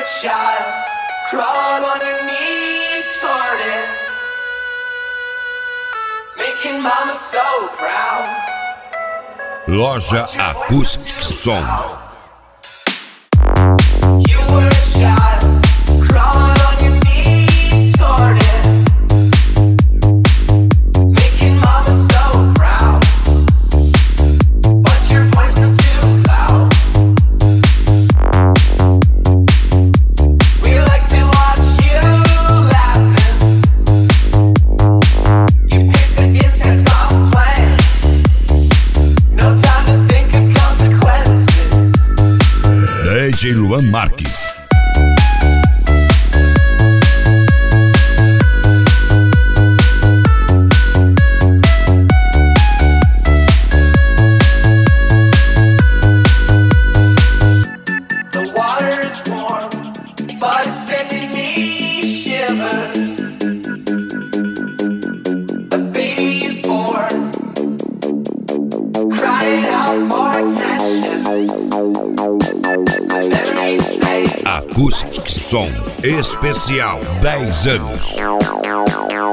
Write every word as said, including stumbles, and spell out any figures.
a child, crawling on your knees toward it, making mama so proud. Loja Acústica Som. You were a child, crawling on your knees toward it, making mama so proud. But your voice is too loud. We like to watch you laughing. You pick the insects off plants. No time to think of consequences. D J Luan Marques. The water is warm, but it's sending me shivers. A baby is born, crying out for attention. Memories fade. Acústica Som Especial dez anos.